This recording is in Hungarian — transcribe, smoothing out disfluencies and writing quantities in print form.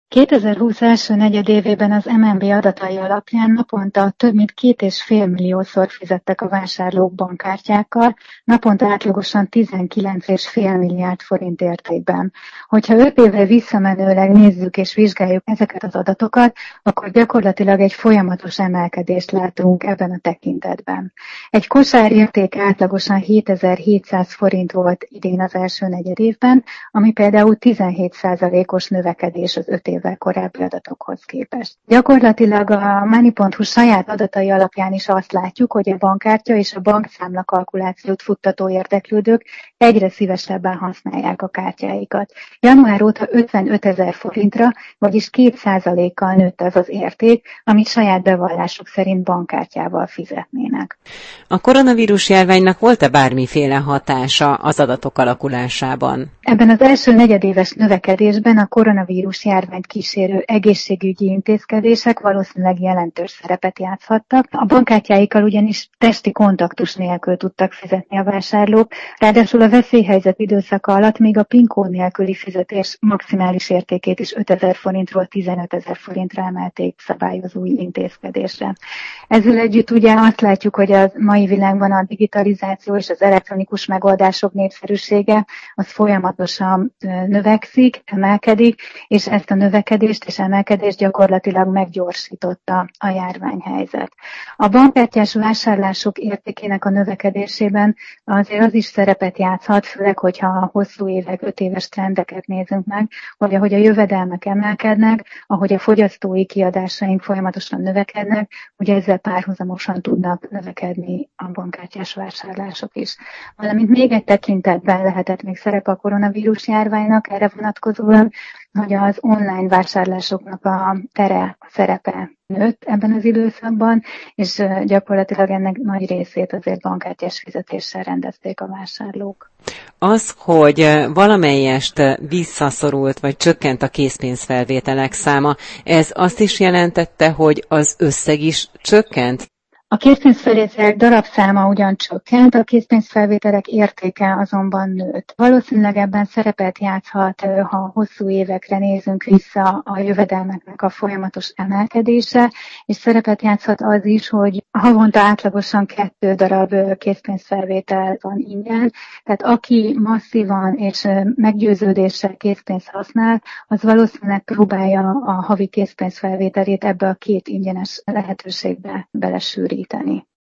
2020 első negyedévében az MNB adatai alapján naponta több mint 2,5 milliószor fizettek a vásárlók bankkártyákkal, naponta átlagosan 19,5 milliárd forint értékben. Hogyha 5 évre visszamenőleg nézzük és vizsgáljuk ezeket az adatokat, akkor gyakorlatilag egy folyamatos emelkedést látunk ebben a tekintetben. Egy kosár értéke átlagosan 7700 forint volt idén az első negyedévben, ami például 17%-os növekedés az 5 évvel korábbi adatokhoz képest. Gyakorlatilag a Money.hu saját adatai alapján is azt látjuk, hogy a bankkártya és a bankszámla kalkulációt futtató érdeklődők egyre szívesebben használják a kártyáikat. Január óta 55 000 forintra, vagyis 2%-kal nőtt az az érték, amit saját bevallásuk szerint bankkártyával fizetnének. A koronavírus járványnak volt-e bármiféle hatása az adatok alakulásában? Ebben az első negyedéves növekedésben a koronavírus járványt kísérő egészségügyi intézkedések valószínűleg jelentős szerepet játszhattak. A bankkártyáikkal ugyanis testi kontaktus nélkül tudtak fizetni a vásárlók, ráadásul a veszélyhelyzet időszaka alatt még a PIN kód nélküli fizetés maximális értékét is 5 000 forintról 15 000 forintra emelték szabályozói intézkedésre. Ezzel együtt ugye azt látjuk, hogy a mai világban a digitalizáció és az elektronikus megoldások népszerűsége az folyamatosan növekszik, emelkedik, és ezt a növekedést és emelkedést gyakorlatilag meggyorsította a járványhelyzet. A bankkártyás vásárlások értékének a növekedésében azért az is szerepet játszhat, főleg, hogyha a hosszú évek, 5 éves trendeket nézünk meg, hogy ahogy a jövedelmek emelkednek, ahogy a fogyasztói kiadásaink folyamatosan növekednek, ugye ezzel párhuzamosan tudnak növekedni a bankkártyás vásárlások is. Valamint még egy tekintetben lehetett még szerepe a koronavírus járványnak erre vonatkozóan, hogy az online vásárlásoknak a szerepe nőtt ebben az időszakban, és gyakorlatilag ennek nagy részét azért bankkártyás fizetéssel rendezték a vásárlók. Az, hogy valamelyest visszaszorult vagy csökkent a készpénzfelvételek száma, ez azt is jelentette, hogy az összeg is csökkent? A készpénzfelvételek darabszáma ugyan csökkent, a készpénzfelvételek értéke azonban nőtt. Valószínűleg ebben szerepet játszhat, ha hosszú évekre nézünk vissza, a jövedelmeknek a folyamatos emelkedése, és szerepet játszhat az is, hogy havonta átlagosan 2 darab készpénzfelvétel van ingyen, tehát aki masszívan és meggyőződéssel készpénzt használ, az valószínűleg próbálja a havi készpénzfelvételét ebbe a 2 ingyenes lehetőségbe belesűríteni.